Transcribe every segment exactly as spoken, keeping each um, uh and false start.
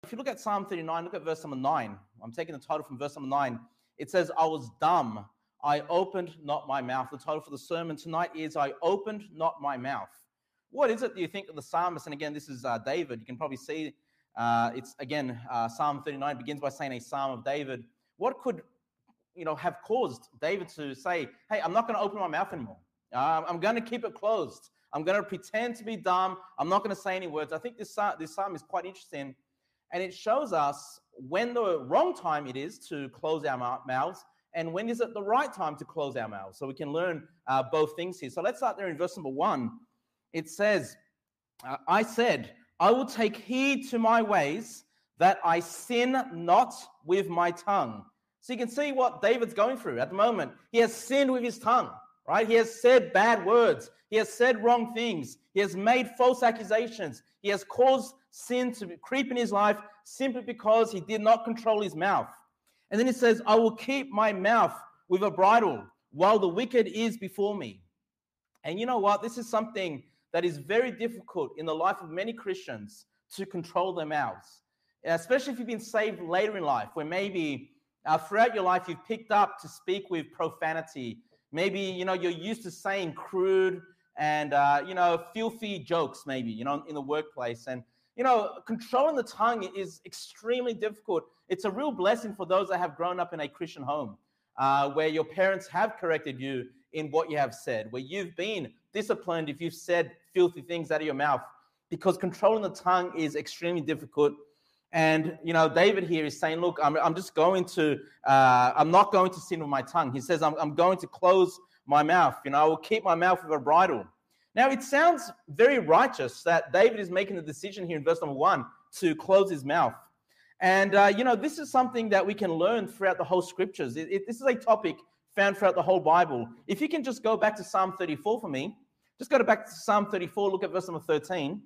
If you look at Psalm thirty-nine, look at verse number nine. I'm taking the title from verse number nine. It says, I was dumb. I opened not my mouth. The title for the sermon tonight is, I opened not my mouth. What is it, do you think, of the psalmist? And again, this is uh, David. You can probably see uh, it's, again, uh, Psalm thirty-nine begins by saying a psalm of David. What could, you know, have caused David to say, hey, I'm not going to open my mouth anymore. Uh, I'm going to keep it closed. I'm going to pretend to be dumb. I'm not going to say any words. I think this, uh, this psalm is quite interesting. And it shows us when the wrong time it is to close our mouths and when is it the right time to close our mouths. So we can learn uh, both things here. So let's start there in verse number one. It says, uh, I said, I will take heed to my ways that I sin not with my tongue. So you can see what David's going through at the moment. He has sinned with his tongue, right? He has said bad words. He has said wrong things. He has made false accusations. He has caused sin to creep in his life simply because he did not control his mouth. And then he says, I will keep my mouth with a bridle while the wicked is before me. And you know what? This is something that is very difficult in the life of many Christians to control their mouths, especially if you've been saved later in life, where maybe uh, throughout your life you've picked up to speak with profanity. Maybe, you know, you're used to saying crude and, uh, you know, filthy jokes maybe, you know, in the workplace. And, you know, controlling the tongue is extremely difficult. It's a real blessing for those that have grown up in a Christian home, uh, where your parents have corrected you in what you have said, where you've been disciplined if you've said filthy things out of your mouth, because controlling the tongue is extremely difficult. And, you know, David here is saying, look, I'm, I'm just going to, uh, I'm not going to sin with my tongue. He says, I'm, I'm going to close my mouth. You know, I will keep my mouth with a bridle. Now, it sounds very righteous that David is making the decision here in verse number one to close his mouth. And, uh, you know, this is something that we can learn throughout the whole scriptures. It, it, this is a topic found throughout the whole Bible. If you can just go back to Psalm thirty-four for me, just go to back to Psalm thirty-four, look at verse number thirteen.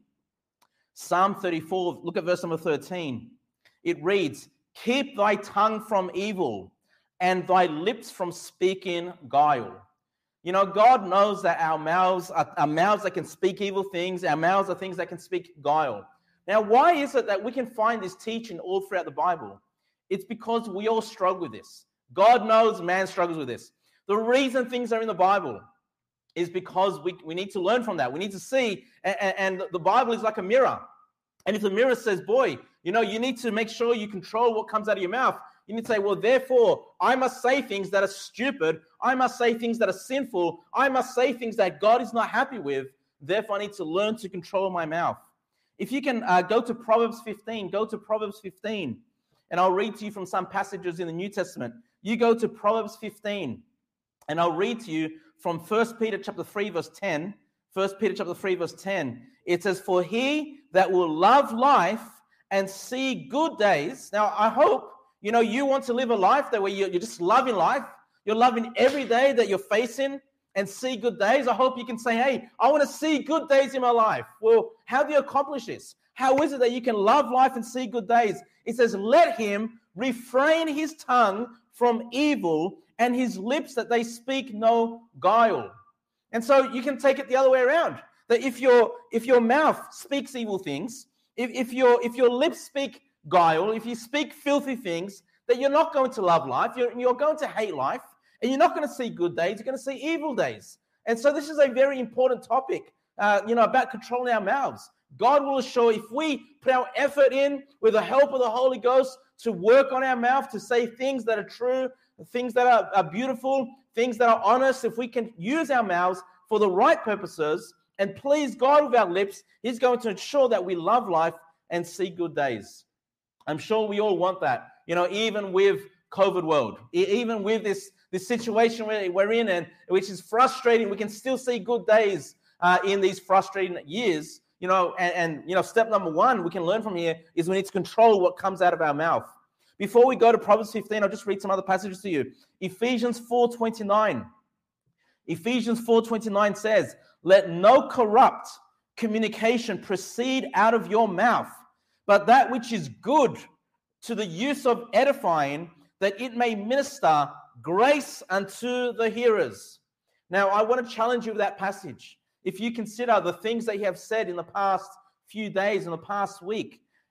Psalm thirty-four, look at verse number thirteen. It reads, keep thy tongue from evil and thy lips from speaking guile. You know, God knows that our mouths are, are mouths that can speak evil things. Our mouths are things that can speak guile. Now, why is it that we can find this teaching all throughout the Bible? It's because we all struggle with this. God knows man struggles with this. The reason things are in the Bible is because we, we need to learn from that. We need to see, and, and the Bible is like a mirror. And if the mirror says, boy, you know, you need to make sure you control what comes out of your mouth, you need to say, well, therefore, I must say things that are stupid. I must say things that are sinful. I must say things that God is not happy with. Therefore, I need to learn to control my mouth. If you can uh, go to Proverbs fifteen, go to Proverbs fifteen, and I'll read to you from some passages in the New Testament. You go to Proverbs fifteen, and I'll read to you from First Peter chapter three, verse ten. First Peter chapter three, verse ten. It says, for he that will love life and see good days. Now, I hope, you know, you want to live a life that where you're just loving life. You're loving every day that you're facing and see good days. I hope you can say, hey, I want to see good days in my life. Well, how do you accomplish this? How is it that you can love life and see good days? It says, let him refrain his tongue from evil and his lips that they speak no guile. And so you can take it the other way around. That if your if your mouth speaks evil things, if, if your if your lips speak guile, if you speak filthy things, that you're not going to love life, you're, you're going to hate life, and you're not going to see good days, you're going to see evil days. And so this is a very important topic, uh, you know, about controlling our mouths. God will assure if we put our effort in with the help of the Holy Ghost to work on our mouth, to say things that are true, things that are, are beautiful, things that are honest, if we can use our mouths for the right purposes and please God with our lips, he's going to ensure that we love life and see good days. I'm sure we all want that, you know, even with COVID world, even with this, this situation we're in, and which is frustrating, we can still see good days uh, in these frustrating years, you know, and, and, you know, step number one we can learn from here is we need to control what comes out of our mouth. Before we go to Proverbs fifteen, I'll just read some other passages to you. Ephesians four twenty-nine. Ephesians four twenty-nine says, let no corrupt communication proceed out of your mouth, but that which is good to the use of edifying, that it may minister grace unto the hearers. Now, I want to challenge you with that passage. If you consider the things that you have said in the past few days, in the past week,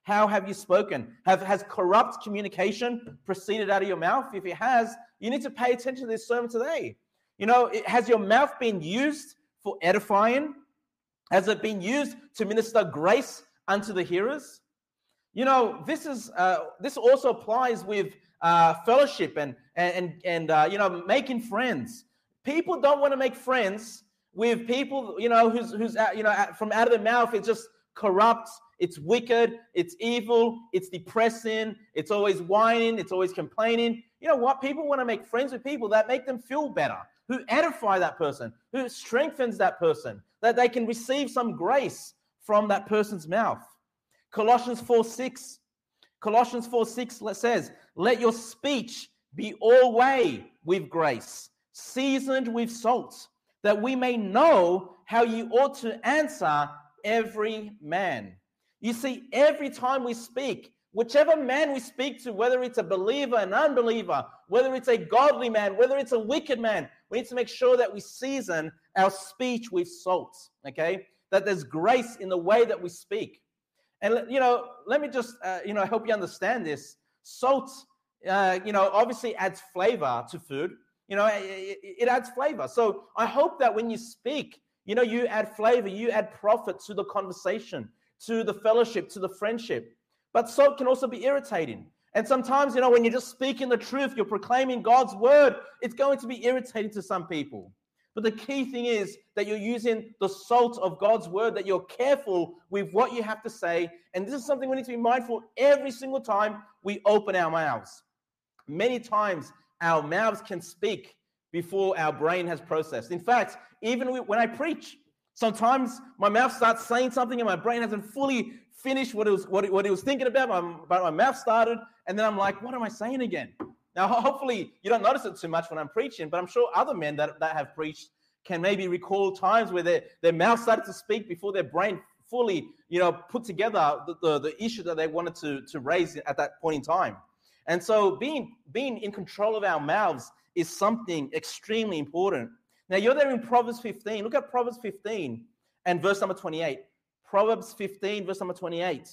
How have you spoken? Have, has corrupt communication proceeded out of your mouth? If it has, you need to pay attention to this sermon today. You know, it, has your mouth been used for edifying? Has it been used to minister grace unto the hearers? You know, this is uh, this also applies with uh, fellowship and and and uh, you know, making friends. People don't want to make friends with people, you know, who's who's you know, from out of their mouth it's just corrupt, it's wicked, it's evil, it's depressing, it's always whining, it's always complaining. You know what? People want to make friends with people that make them feel better, who edify that person, who strengthens that person, that they can receive some grace from that person's mouth. Colossians four six. Colossians four six says, let your speech be always with grace, seasoned with salt, that we may know how you ought to answer every man. You see, every time we speak, whichever man we speak to, whether it's a believer, an unbeliever, whether it's a godly man, whether it's a wicked man, we need to make sure that we season our speech with salt, okay? That there's grace in the way that we speak. And, you know, let me just, uh, you know, help you understand this. Salt, uh, you know, obviously adds flavor to food. You know, it, it adds flavor. So I hope that when you speak, you know, you add flavor, you add profit to the conversation, to the fellowship, to the friendship. But salt can also be irritating. And sometimes, you know, when you're just speaking the truth, you're proclaiming God's word, it's going to be irritating to some people. But the key thing is that you're using the salt of God's word, that you're careful with what you have to say. And this is something we need to be mindful every single time we open our mouths. Many times our mouths can speak before our brain has processed. In fact, even when I preach, sometimes my mouth starts saying something and my brain hasn't fully finished what it was, what it, what it was thinking about, my, but my mouth started, and then I'm like, what am I saying again? Now, hopefully you don't notice it too much when I'm preaching, but I'm sure other men that, that have preached can maybe recall times where their, their mouth started to speak before their brain fully, you know, put together the, the, the issue that they wanted to, to raise at that point in time. And so being, being in control of our mouths is something extremely important. Now, you're there in Proverbs fifteen. Look at Proverbs fifteen and verse number twenty-eight. Proverbs fifteen, verse number twenty-eight.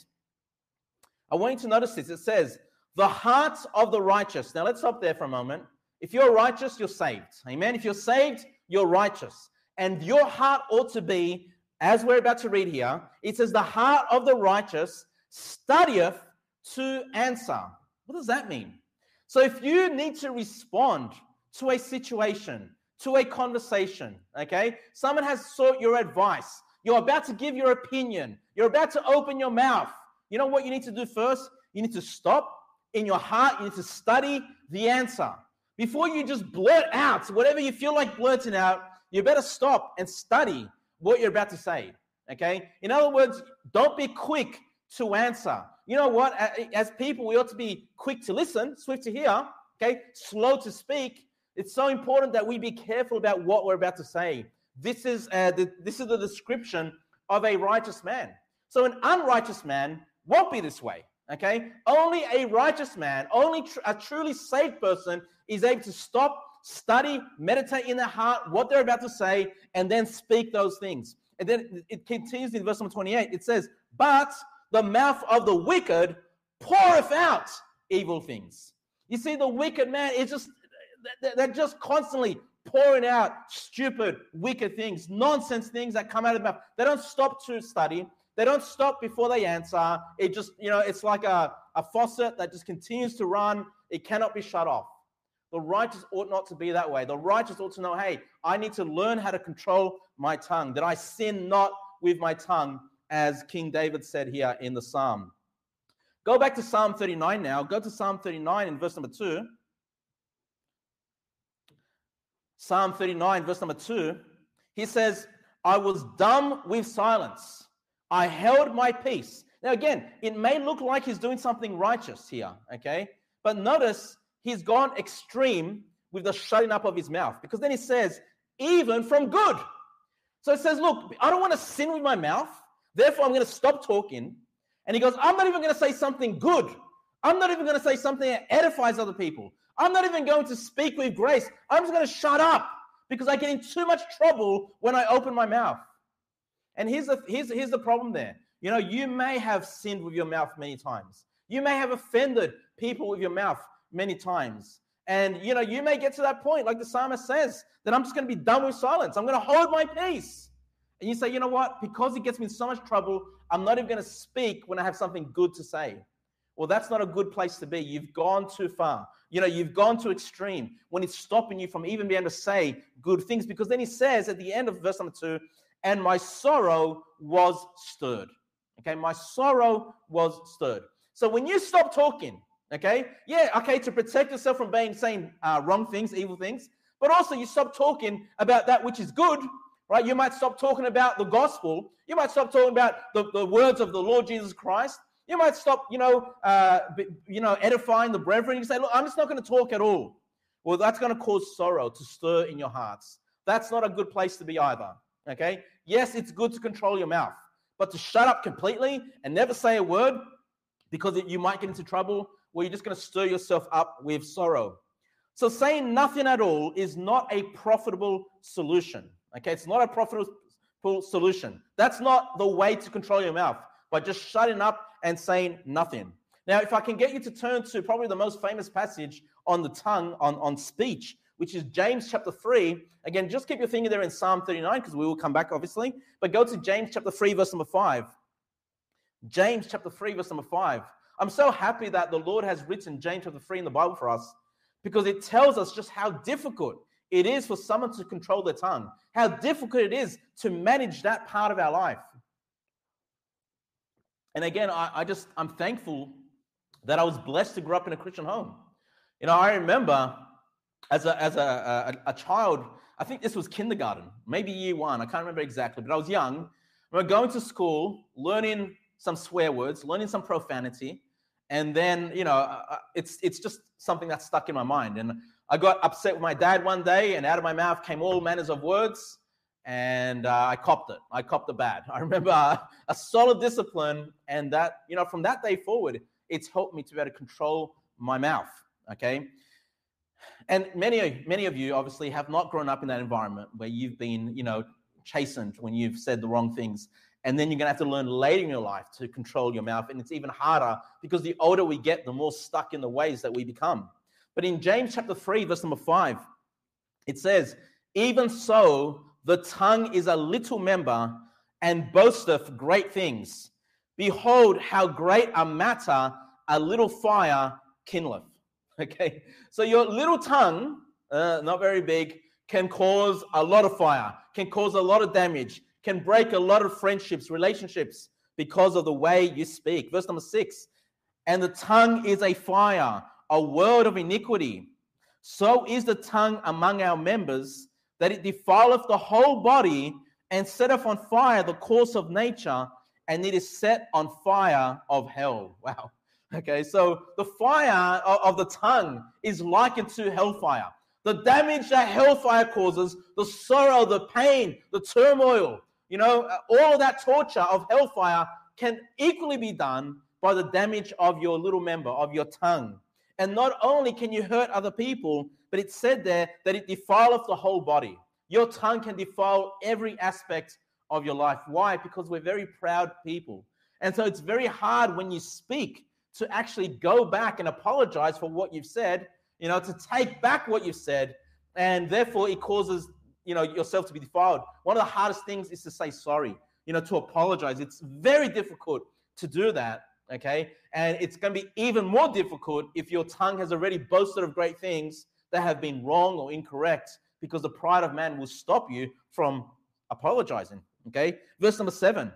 I want you to notice this. It says, the heart of the righteous. Now, let's stop there for a moment. If you're righteous, you're saved. Amen. If you're saved, you're righteous. And your heart ought to be, as we're about to read here, it says, the heart of the righteous studieth to answer. What does that mean? So if you need to respond to a situation, to a conversation, okay? Someone has sought your advice. You're about to give your opinion. You're about to open your mouth. You know what you need to do first? You need to stop in your heart. You need to study the answer. Before you just blurt out whatever you feel like blurting out, you better stop and study what you're about to say, okay? In other words, don't be quick to answer. You know what? As people, we ought to be quick to listen, swift to hear, okay? Slow to speak. It's so important that we be careful about what we're about to say. This is uh, the, this is the description of a righteous man. So an unrighteous man won't be this way, okay? Only a righteous man, only tr- a truly saved person is able to stop, study, meditate in their heart what they're about to say, and then speak those things. And then it continues in verse number twenty-eight. It says, but the mouth of the wicked poureth out evil things. You see, the wicked man is just, they're just constantly pouring out stupid, wicked things, nonsense things that come out of the mouth. They don't stop to study. They don't stop before they answer. It just, you know, it's like a, a faucet that just continues to run. It cannot be shut off. The righteous ought not to be that way. The righteous ought to know, hey, I need to learn how to control my tongue, that I sin not with my tongue, as King David said here in the Psalm. Go back to Psalm thirty-nine now. Go to Psalm thirty-nine in verse number two. Psalm thirty-nine, verse number two. He says, I was dumb with silence. I held my peace. Now again, it may look like he's doing something righteous here, okay? But notice he's gone extreme with the shutting up of his mouth, because then he says, even from good. So it says, look, I don't want to sin with my mouth. Therefore, I'm going to stop talking. And he goes, I'm not even going to say something good. I'm not even going to say something that edifies other people. I'm not even going to speak with grace. I'm just going to shut up because I get in too much trouble when I open my mouth. And here's the, here's, here's the problem there. You know, you may have sinned with your mouth many times. You may have offended people with your mouth many times. And, you know, you may get to that point, like the psalmist says, that I'm just going to be done with silence. I'm going to hold my peace. And you say, you know what? Because it gets me in so much trouble, I'm not even going to speak when I have something good to say. Well, that's not a good place to be. You've gone too far. You know, you've gone to extreme when it's stopping you from even being able to say good things. Because then he says at the end of verse number two, and my sorrow was stirred. Okay, my sorrow was stirred. So when you stop talking, okay, yeah, okay, to protect yourself from being saying uh, wrong things, evil things, but also you stop talking about that which is good, right? You might stop talking about the gospel. You might stop talking about the, the words of the Lord Jesus Christ. You might stop, you know, uh, you know, edifying the brethren. You say, look, I'm just not going to talk at all. Well, that's going to cause sorrow to stir in your hearts. That's not a good place to be either, okay? Yes, it's good to control your mouth, but to shut up completely and never say a word because you might get into trouble, well, you're just going to stir yourself up with sorrow. So saying nothing at all is not a profitable solution, okay? It's not a profitable solution. That's not the way to control your mouth, by just shutting up and saying nothing. Now, if I can get you to turn to probably the most famous passage on the tongue, on, on speech, which is James chapter three. Again, just keep your finger there in Psalm thirty-nine, because we will come back, obviously. But go to James chapter three, verse number five. James chapter three, verse number five. I'm so happy that the Lord has written James chapter three in the Bible for us, because it tells us just how difficult it is for someone to control their tongue, how difficult it is to manage that part of our life. And again, I, I just, I'm thankful that I was blessed to grow up in a Christian home. You know, I remember as a as a, a, a child, I think this was kindergarten, maybe year one, I can't remember exactly, but I was young. I remember going to school, learning some swear words, learning some profanity, and then, you know, it's it's just something that stuck in my mind. And I got upset with my dad one day, and out of my mouth came all manners of words, and uh, I copped it. I copped the bad. I remember uh, a solid discipline, and that, you know, from that day forward, it's helped me to be able to control my mouth, okay? And many, many of you obviously have not grown up in that environment where you've been, you know, chastened when you've said the wrong things. And then you're going to have to learn later in your life to control your mouth. And it's even harder because the older we get, the more stuck in the ways that we become. But in James chapter three, verse number five, it says, even so, the tongue is a little member and boasteth great things. Behold, how great a matter a little fire kindleth. Okay, so your little tongue, uh, not very big, can cause a lot of fire, can cause a lot of damage, can break a lot of friendships, relationships, because of the way you speak. Verse number six, and the tongue is a fire, a world of iniquity. So is the tongue among our members, that it defileth the whole body, and setteth on fire the course of nature, and it is set on fire of hell. Wow. Okay, so the fire of the tongue is likened to hellfire. The damage that hellfire causes, the sorrow, the pain, the turmoil, you know, all of that torture of hellfire can equally be done by the damage of your little member, of your tongue. And not only can you hurt other people, but it said there that it defileth the whole body. Your tongue can defile every aspect of your life. Why? Because we're very proud people. And so it's very hard when you speak to actually go back and apologize for what you've said, you know, to take back what you've said, and therefore it causes, you know, yourself to be defiled. One of the hardest things is to say sorry, you know, to apologize. It's very difficult to do that, okay? And it's going to be even more difficult if your tongue has already boasted of great things that have been wrong or incorrect, because the pride of man will stop you from apologizing, okay? Verse number seven.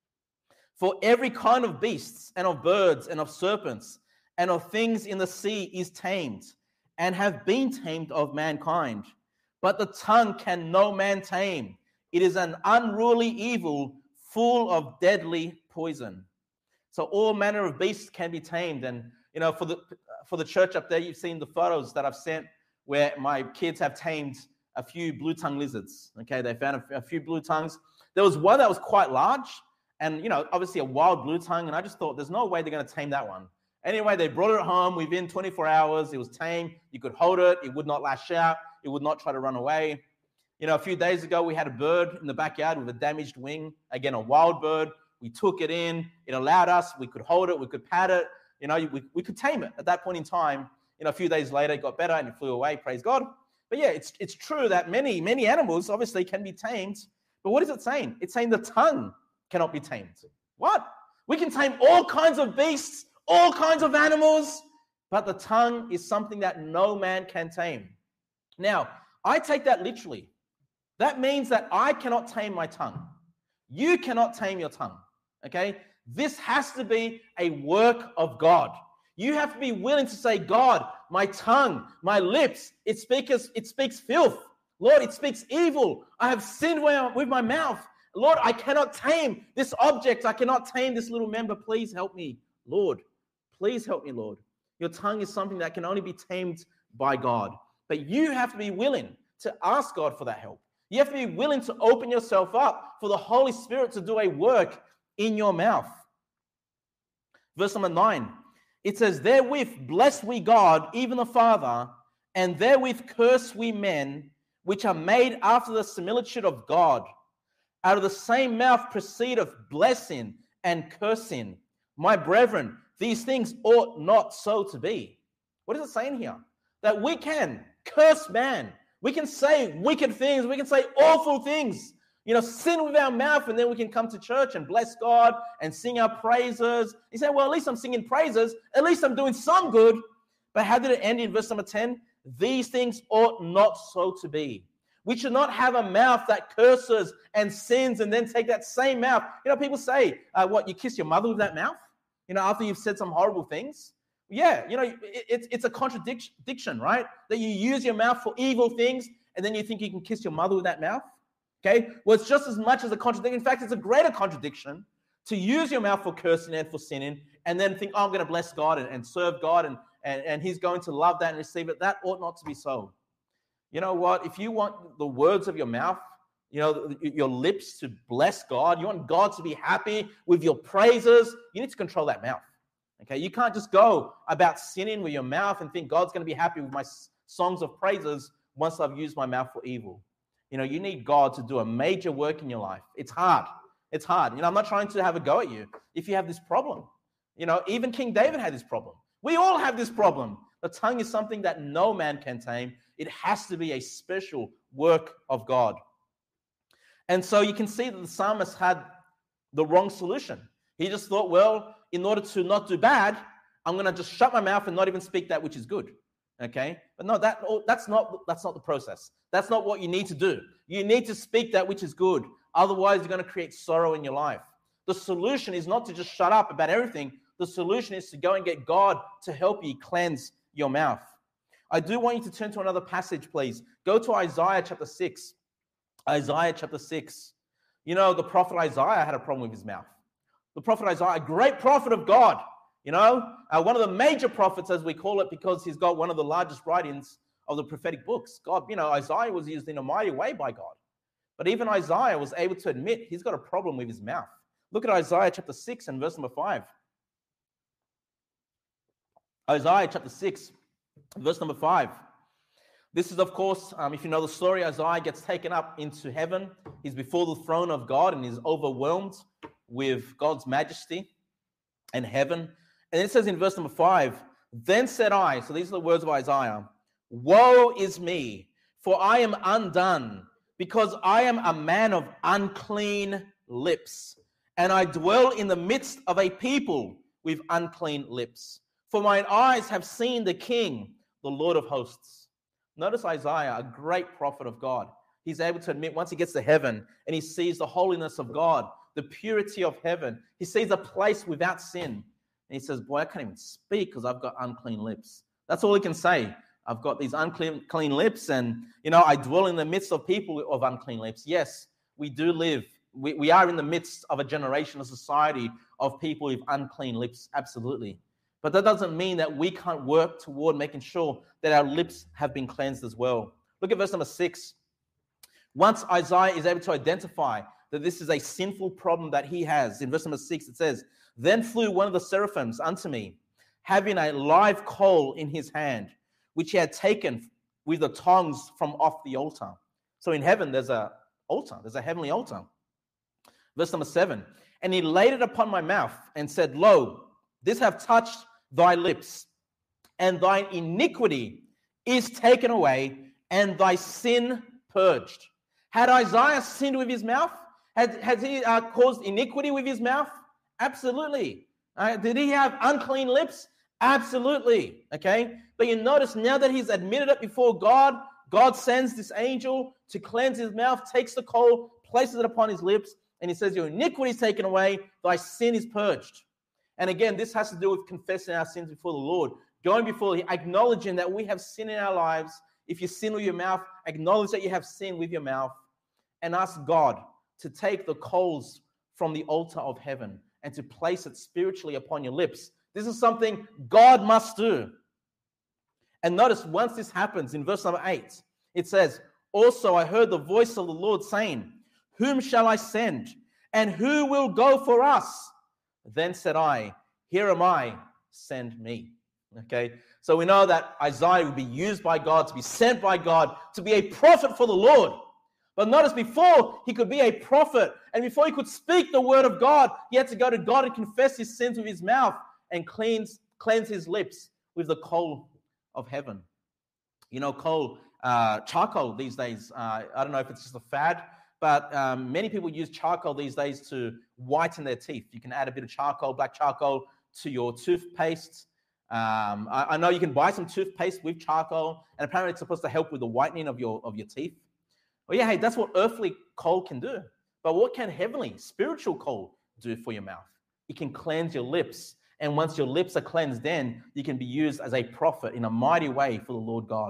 For every kind of beasts and of birds and of serpents and of things in the sea is tamed, and have been tamed of mankind. But the tongue can no man tame. It is an unruly evil, full of deadly poison. So all manner of beasts can be tamed. And, you know, for the for the church up there, you've seen the photos that I've sent where my kids have tamed a few blue tongue lizards. Okay, they found a, a few blue tongues. There was one that was quite large, and, you know, obviously a wild blue tongue. And I just thought, there's no way they're going to tame that one. Anyway, they brought it home within twenty-four hours. It was tame. You could hold it. It would not lash out. It would not try to run away. You know, a few days ago, we had a bird in the backyard with a damaged wing. Again, a wild bird, we took it in, it allowed us, we could hold it, we could pat it, you know, we, we could tame it. At that point in time, you know, a few days later, it got better and it flew away, praise God. But yeah, it's it's true that many, many animals obviously can be tamed. But what is it saying? It's saying the tongue cannot be tamed. What? We can tame all kinds of beasts, all kinds of animals, but the tongue is something that no man can tame. Now, I take that literally. That means that I cannot tame my tongue. You cannot tame your tongue, okay? This has to be a work of God. You have to be willing to say, God, my tongue, my lips, it speaks, it speaks filth. Lord, it speaks evil. I have sinned with my mouth. Lord, I cannot tame this object. I cannot tame this little member. Please help me, Lord. Please help me, Lord. Your tongue is something that can only be tamed by God. But you have to be willing to ask God for that help. You have to be willing to open yourself up for the Holy Spirit to do a work in your mouth. Verse number nine, it says, therewith bless we God, even the Father, and therewith curse we men, which are made after the similitude of God. Out of the same mouth proceedeth blessing and cursing. My brethren, these things ought not so to be. What is it saying here? That we can curse man. We can say wicked things. We can say awful things. You know, sin with our mouth, and then we can come to church and bless God and sing our praises. You say, well, at least I'm singing praises. At least I'm doing some good. But how did it end in verse number ten? These things ought not so to be. We should not have a mouth that curses and sins and then take that same mouth. You know, people say, uh, what, you kiss your mother with that mouth? You know, after you've said some horrible things? Yeah, you know, it, it's, it's a contradiction, right? That you use your mouth for evil things and then you think you can kiss your mother with that mouth? Okay? Well, it's just as much as a contradiction. In fact, it's a greater contradiction to use your mouth for cursing and for sinning and then think, oh, I'm going to bless God and, and serve God and, and, and he's going to love that and receive it. That ought not to be so. You know what? If you want the words of your mouth, you know, your lips to bless God, you want God to be happy with your praises, you need to control that mouth. Okay? You can't just go about sinning with your mouth and think God's going to be happy with my songs of praises once I've used my mouth for evil. You know, you need God to do a major work in your life. It's hard. It's hard. You know, I'm not trying to have a go at you if you have this problem. You know, even King David had this problem. We all have this problem. The tongue is something that no man can tame. It has to be a special work of God. And so you can see that the psalmist had the wrong solution. He just thought, well, in order to not do bad, I'm going to just shut my mouth and not even speak that which is good. Okay? But no, that that's not that's not the process. That's not what you need to do. You need to speak that which is good. Otherwise, you're going to create sorrow in your life. The solution is not to just shut up about everything. The solution is to go and get God to help you cleanse your mouth. I do want you to turn to another passage, please. Go to Isaiah chapter six. Isaiah chapter six. You know, the prophet Isaiah had a problem with his mouth. The prophet Isaiah, a great prophet of God, you know, uh, one of the major prophets, as we call it, because he's got one of the largest writings of the prophetic books. God, you know, Isaiah was used in a mighty way by God. But even Isaiah was able to admit he's got a problem with his mouth. Look at Isaiah chapter six and verse number five. Isaiah chapter six, verse number five. This is, of course, um, if you know the story, Isaiah gets taken up into heaven. He's before the throne of God and is overwhelmed with God's majesty and heaven. And it says in verse number five, then said I, so these are the words of Isaiah, woe is me, for I am undone, because I am a man of unclean lips, and I dwell in the midst of a people with unclean lips. For mine eyes have seen the King, the Lord of hosts. Notice Isaiah, a great prophet of God. He's able to admit once he gets to heaven and he sees the holiness of God, the purity of heaven, he sees a place without sin. And he says, boy, I can't even speak because I've got unclean lips. That's all he can say. I've got these unclean clean lips and, you know, I dwell in the midst of people of unclean lips. Yes, we do live. We, we are in the midst of a generation, a society of people with unclean lips. Absolutely. But that doesn't mean that we can't work toward making sure that our lips have been cleansed as well. Look at verse number six. Once Isaiah is able to identify that this is a sinful problem that he has, in verse number six, it says, then flew one of the seraphims unto me, having a live coal in his hand, which he had taken with the tongs from off the altar. So in heaven, there's a altar. There's a heavenly altar. Verse number seven. and he laid it upon my mouth and said, Lo, this have touched thy lips, and thine iniquity is taken away, and thy sin purged. Had Isaiah sinned with his mouth? Had, has he uh, caused iniquity with his mouth? Absolutely. Uh, did he have unclean lips? Absolutely. Okay. But you notice now that he's admitted it before God, God sends this angel to cleanse his mouth, takes the coal, places it upon his lips, and he says, your iniquity is taken away, thy sin is purged. And again, this has to do with confessing our sins before the Lord, going before him, acknowledging that we have sin in our lives. If you sin with your mouth, acknowledge that you have sin with your mouth, and ask God to take the coals from the altar of heaven and to place it spiritually upon your lips. This is something God must do. And notice, once this happens, in verse number eight, it says, also I heard the voice of the Lord saying, whom shall I send? And who will go for us? Then said I, here am I, send me. Okay, so we know that Isaiah would be used by God, to be sent by God, to be a prophet for the Lord. But notice, before he could be a prophet and before he could speak the word of God, he had to go to God and confess his sins with his mouth and cleanse, cleanse his lips with the coal of heaven. You know, coal, uh, charcoal these days, uh, I don't know if it's just a fad, but um, many people use charcoal these days to whiten their teeth. You can add a bit of charcoal, black charcoal, to your toothpaste. Um, I, I know you can buy some toothpaste with charcoal, and apparently it's supposed to help with the whitening of your of your teeth. Well, yeah, hey, that's what earthly coal can do. But what can heavenly, spiritual coal do for your mouth? It can cleanse your lips. And once your lips are cleansed, then you can be used as a prophet in a mighty way for the Lord God.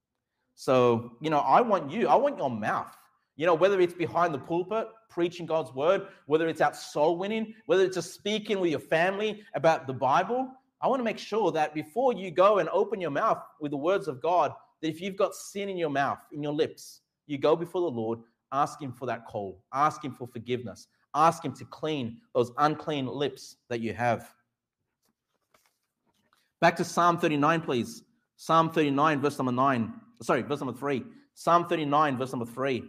So, you know, I want you, I want your mouth. You know, whether it's behind the pulpit, preaching God's word, whether it's out soul winning, whether it's just speaking with your family about the Bible, I want to make sure that before you go and open your mouth with the words of God, that if you've got sin in your mouth, in your lips, you go before the Lord, ask him for that coal, ask him for forgiveness, ask him to clean those unclean lips that you have. Back to Psalm thirty-nine, please. Psalm thirty-nine, verse number nine. Sorry, verse number three. Psalm thirty-nine, verse number three.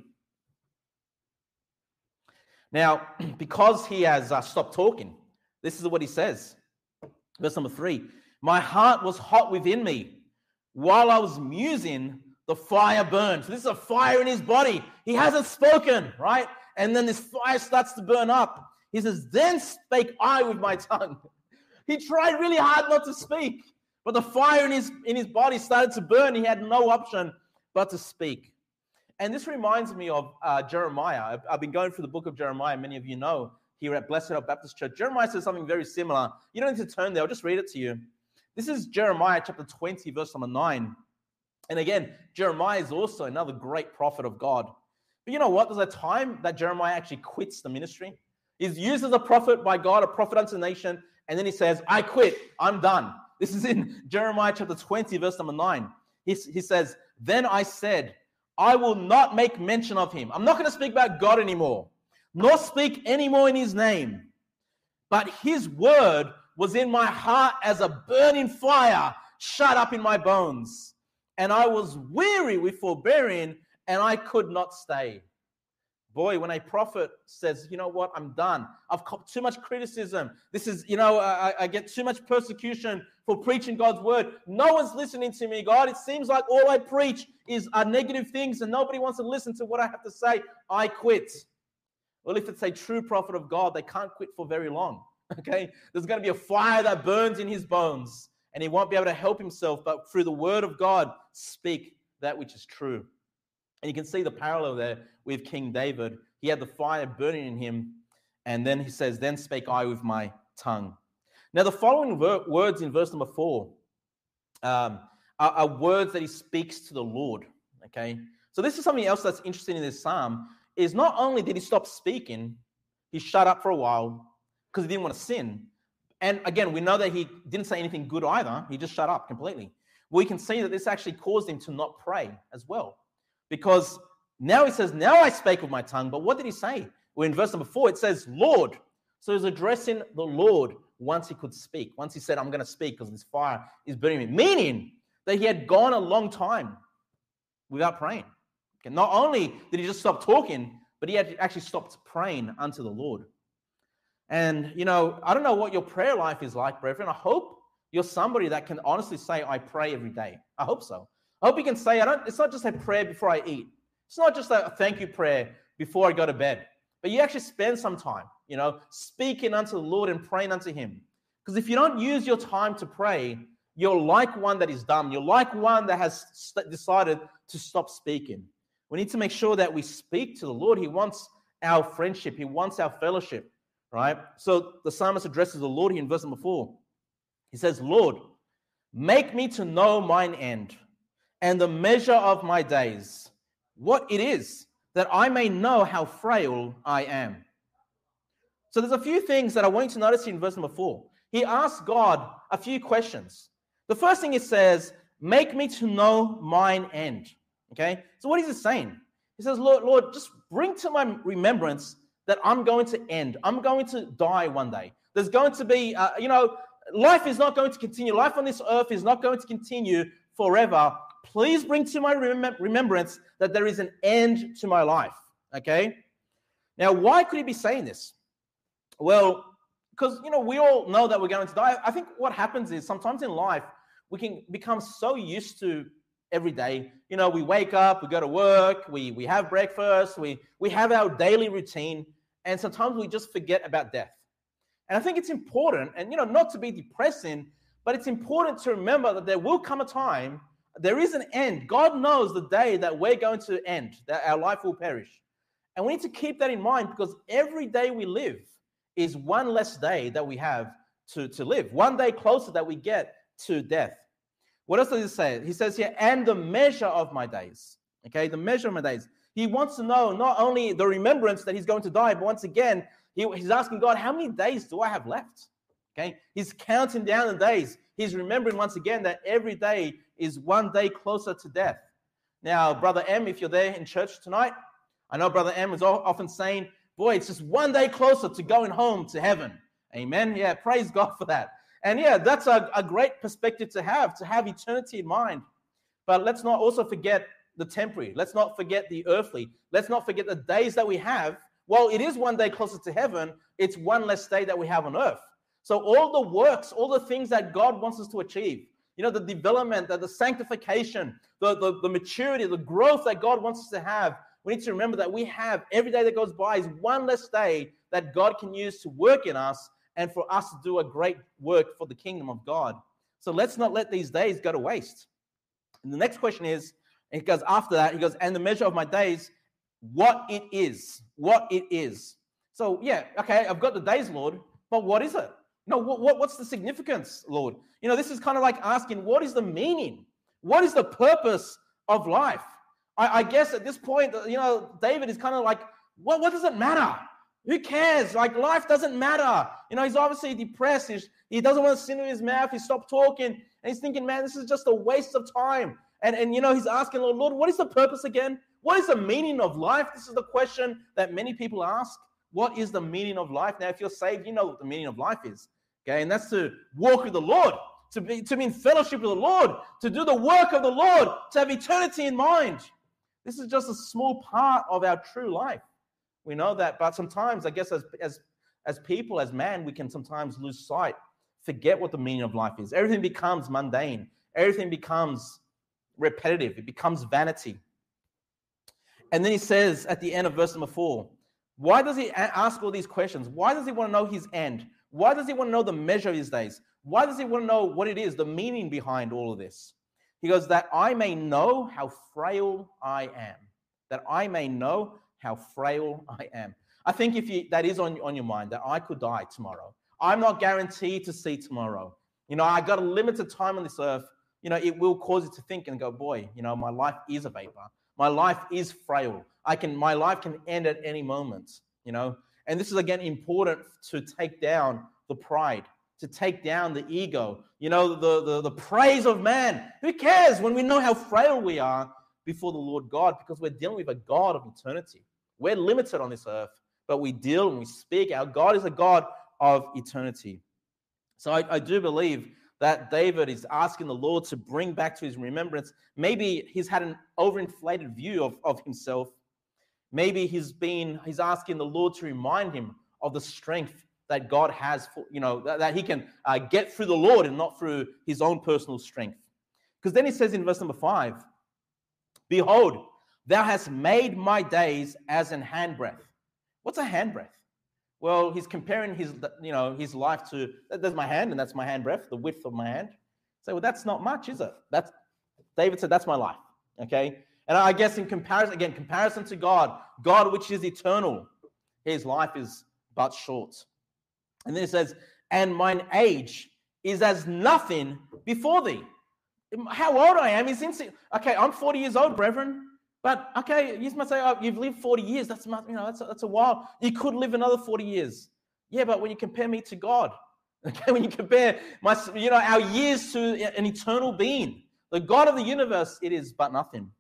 Now, because he has uh, stopped talking, this is what he says. Verse number three. My heart was hot within me. While I was musing, the fire burned. So this is a fire in his body. He hasn't spoken, right? And then this fire starts to burn up. He says, then spake I with my tongue. He tried really hard not to speak, but the fire in his, in his body started to burn. He had no option but to speak. And this reminds me of uh, Jeremiah. I've, I've been going through the book of Jeremiah. Many of you know here at Blessed Hope Baptist Church. Jeremiah says something very similar. You don't need to turn there. I'll just read it to you. This is Jeremiah chapter twenty, verse number nine. And again, Jeremiah is also another great prophet of God. But you know what? There's a time that Jeremiah actually quits the ministry. He's used as a prophet by God, a prophet unto the nation. And then he says, I quit. I'm done. This is in Jeremiah chapter twenty, verse number nine. He, he says, then I said, I will not make mention of him. I'm not going to speak about God anymore, nor speak anymore in his name. But his word was in my heart as a burning fire, shut up in my bones. And I was weary with forbearing, and I could not stay. Boy, when a prophet says, you know what, I'm done. I've copped too much criticism. This is, you know, I, I get too much persecution for preaching God's word. No one's listening to me, God. It seems like all I preach is uh, negative things and nobody wants to listen to what I have to say. I quit. Well, if it's a true prophet of God, they can't quit for very long, okay? There's going to be a fire that burns in his bones and he won't be able to help himself, but through the word of God, speak that which is true. And you can see the parallel there with King David. He had the fire burning in him. And then he says, then spake I with my tongue. Now, the following ver- words in verse number four um, are, are words that he speaks to the Lord. Okay. So this is something else that's interesting in this psalm, is not only did he stop speaking, he shut up for a while because he didn't want to sin. And again, we know that he didn't say anything good either. He just shut up completely. We can see that this actually caused him to not pray as well. Because now he says, now I spake with my tongue. But what did he say? Well, in verse number four, it says, Lord. So he's addressing the Lord once he could speak. Once he said, I'm going to speak because this fire is burning me. Meaning that he had gone a long time without praying. Okay, not only did he just stop talking, but he had actually stopped praying unto the Lord. And, you know, I don't know what your prayer life is like, brethren. I hope you're somebody that can honestly say, I pray every day. I hope so. I hope you can say, I don't, it's not just a prayer before I eat. It's not just a thank you prayer before I go to bed, but you actually spend some time, you know, speaking unto the Lord and praying unto him. Because if you don't use your time to pray, you're like one that is dumb. You're like one that has st- decided to stop speaking. We need to make sure that we speak to the Lord. He wants our friendship. He wants our fellowship, right? So the psalmist addresses the Lord here in verse number four. He says, Lord, make me to know mine end and the measure of my days, what it is, that I may know how frail I am. So there's a few things that I want you to notice in verse number four. He asks God a few questions. The first thing he says, make me to know mine end. Okay? So what is he saying? He says, Lord, Lord, just bring to my remembrance that I'm going to end. I'm going to die one day. There's going to be, uh, you know, life is not going to continue. Life on this earth is not going to continue forever. Please bring to my rem- remembrance that there is an end to my life. Okay? Now, why could he be saying this? Well, because, you know, we all know that we're going to die. I think what happens is sometimes in life, we can become so used to every day. You know, we wake up, we go to work, we, we have breakfast, we, we have our daily routine, and sometimes we just forget about death. And I think it's important, and, you know, not to be depressing, but it's important to remember that there will come a time, there is an end. God knows the day that we're going to end, that our life will perish. And we need to keep that in mind, because every day we live is one less day that we have to, to live, one day closer that we get to death. What else does he say? He says here, and the measure of my days. Okay, the measure of my days. He wants to know not only the remembrance that he's going to die, but once again, he, he's asking God, how many days do I have left? Okay, he's counting down the days. He's remembering once again that every day is one day closer to death. Now, Brother M, if you're there in church tonight, I know Brother M is often saying, boy, it's just one day closer to going home to heaven. Amen. Yeah, praise God for that. And yeah, that's a, a great perspective to have, to have eternity in mind. But let's not also forget the temporary. Let's not forget the earthly. Let's not forget the days that we have. Well, it is one day closer to heaven. It's one less day that we have on earth. So all the works, all the things that God wants us to achieve, you know, the development, the, the sanctification, the, the, the maturity, the growth that God wants us to have, we need to remember that we have every day that goes by is one less day that God can use to work in us and for us to do a great work for the kingdom of God. So let's not let these days go to waste. And the next question is, and he goes after that, he goes, and the measure of my days, what it is, what it is. So yeah, okay, I've got the days, Lord, but what is it? You know, what, what, what's the significance, Lord? You know, this is kind of like asking, what is the meaning? What is the purpose of life? I, I guess at this point, you know, David is kind of like, what, what does it matter? Who cares? Like, life doesn't matter. You know, he's obviously depressed. He's, he doesn't want to sin with his mouth. He stopped talking. And he's thinking, man, this is just a waste of time. And, and you know, he's asking, Lord, Lord, what is the purpose again? What is the meaning of life? This is the question that many people ask. What is the meaning of life? Now, if you're saved, you know what the meaning of life is. Okay, and that's to walk with the Lord, to be, to be in fellowship with the Lord, to do the work of the Lord, to have eternity in mind. This is just a small part of our true life. We know that, but sometimes, I guess, as, as, as people, as man, we can sometimes lose sight, forget what the meaning of life is. Everything becomes mundane. Everything becomes repetitive. It becomes vanity. And then he says at the end of verse number four, why does he ask all these questions? Why does he want to know his end? Why does he want to know the measure of his days? Why does he want to know what it is, the meaning behind all of this? He goes, that I may know how frail I am. That I may know how frail I am. I think if you, that is on, on your mind, that I could die tomorrow. I'm not guaranteed to see tomorrow. You know, I got a limited time on this earth. You know, it will cause you to think and go, boy, you know, my life is a vapor. My life is frail. I can, my life can end at any moment, you know. And this is, again, important to take down the pride, to take down the ego, you know, the, the, the praise of man. Who cares when we know how frail we are before the Lord God, because we're dealing with a God of eternity. We're limited on this earth, but we deal and we speak. Our God is a God of eternity. So I, I do believe that David is asking the Lord to bring back to his remembrance. Maybe he's had an overinflated view of, of himself. Maybe he's been, he's asking the Lord to remind him of the strength that God has, for, you know, that, that he can uh, get through the Lord and not through his own personal strength. Because then he says in verse number five, behold, thou hast made my days as an handbreadth. What's a handbreadth? Well, he's comparing his, you know, his life to, there's my hand and that's my handbreadth, the width of my hand. So, well, that's not much, is it? That's, David said, that's my life, okay? And I guess in comparison, again, comparison to God, God which is eternal, his life is but short. And then it says, and mine age is as nothing before thee. How old I am is insane. Okay, I'm forty years old, brethren. But okay, you must say, oh, you've lived forty years. That's you know, that's a, that's a while. You could live another forty years. Yeah, but when you compare me to God, okay, when you compare my, you know, our years to an eternal being, the God of the universe, it is but nothing.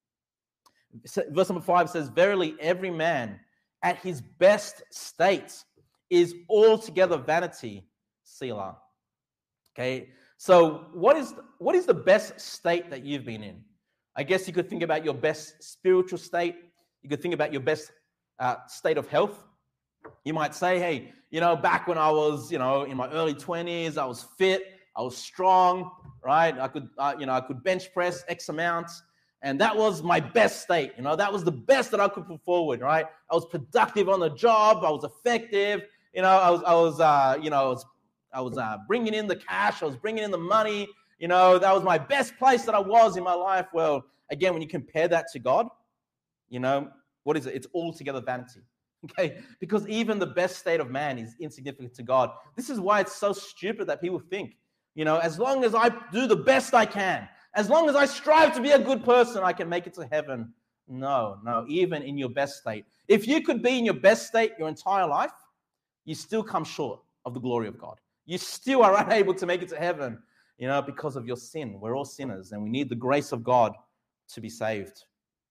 Verse number five says, verily, every man at his best state is altogether vanity, Selah. Okay, so what is what is the best state that you've been in? I guess you could think about your best spiritual state. You could think about your best uh, state of health. You might say, hey, you know, back when I was, you know, in my early twenties, I was fit, I was strong, right? I could, uh, you know, I could bench press X amounts. And that was my best state. You know, that was the best that I could put forward, right? I was productive on the job. I was effective. You know, I was, I was, uh, you know, I was, I was uh, bringing in the cash. I was bringing in the money. You know, that was my best place that I was in my life. Well, again, when you compare that to God, you know, what is it? It's altogether vanity, okay? Because even the best state of man is insignificant to God. This is why it's so stupid that people think, you know, as long as I do the best I can, as long as I strive to be a good person, I can make it to heaven. No, no, even in your best state. If you could be in your best state your entire life, you still come short of the glory of God. You still are unable to make it to heaven. You know, because of your sin. We're all sinners and we need the grace of God to be saved.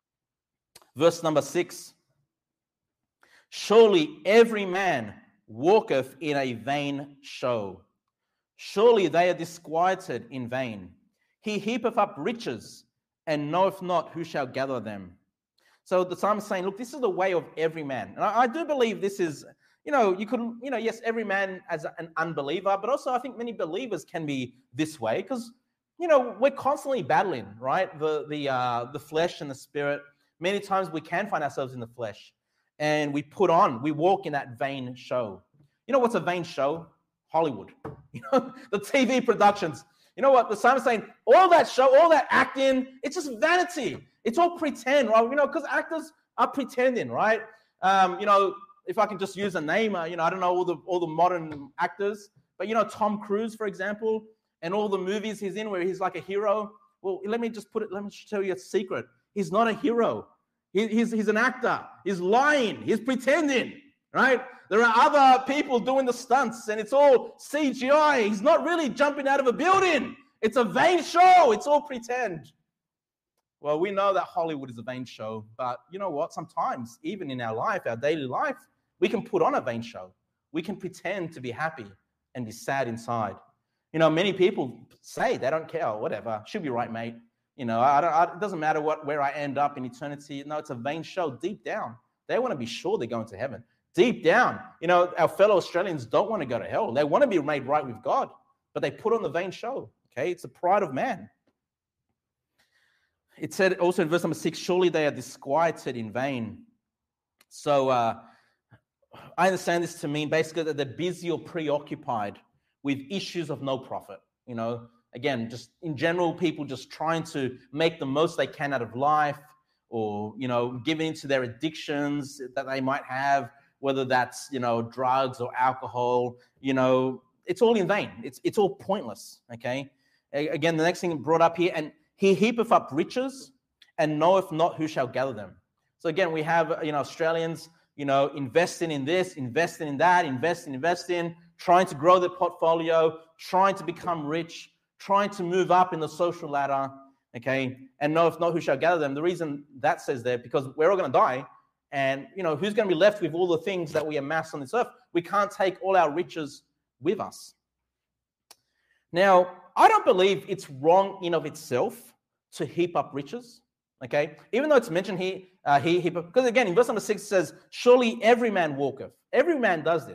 Verse number six. Surely every man walketh in a vain show. Surely they are disquieted in vain. He heapeth up riches and knoweth not who shall gather them. So the psalmist is saying, look, this is the way of every man. And I, I do believe this is, you know, you could, you know, yes, every man as an unbeliever, but also I think many believers can be this way because, you know, we're constantly battling, right? The the uh, the flesh and the spirit. Many times we can find ourselves in the flesh and we put on, we walk in that vain show. You know what's a vain show? Hollywood. You know, the T V productions. You know what? The psalmist is saying, all that show, all that acting, it's just vanity. It's all pretend, right? You know, because actors are pretending, right? Um, you know, if I can just use a name, uh, you know, I don't know all the all the modern actors, but you know, Tom Cruise, for example, and all the movies he's in where he's like a hero. Well, let me just put it, let me tell you a secret. He's not a hero. He, he's, he's an actor. He's lying. He's pretending, right? There are other people doing the stunts and it's all C G I. He's not really jumping out of a building. It's a vain show. It's all pretend. Well, we know that Hollywood is a vain show, but you know what? Sometimes, even in our life, our daily life, we can put on a vain show. We can pretend to be happy and be sad inside. You know, many people say they don't care, whatever. Should be right, mate. You know, I don't, I, it doesn't matter what where I end up in eternity. No, it's a vain show. Deep down, they want to be sure they're going to heaven. Deep down, you know, our fellow Australians don't want to go to hell. They want to be made right with God, but they put on the vain show. Okay, it's the pride of man. It said also in verse number six, surely they are disquieted in vain. So uh, I understand this to mean basically that they're busy or preoccupied with issues of no profit. You know, again, just in general, people just trying to make the most they can out of life or, you know, giving into their addictions that they might have, whether that's, you know, drugs or alcohol, you know, it's all in vain. It's, it's all pointless, okay? Again, the next thing brought up here, and he heapeth up riches and knoweth not who shall gather them. So again, we have, you know, Australians, you know, investing in this, investing in that, investing, investing, trying to grow their portfolio, trying to become rich, trying to move up in the social ladder, okay, and knoweth not who shall gather them. The reason that says there, because we're all going to die, and, you know, who's going to be left with all the things that we amass on this earth? We can't take all our riches with us. Now, I don't believe it's wrong in of itself to heap up riches, okay? Even though it's mentioned here, uh, he heap up, because again, in verse number six it says, surely every man walketh. Every man does this.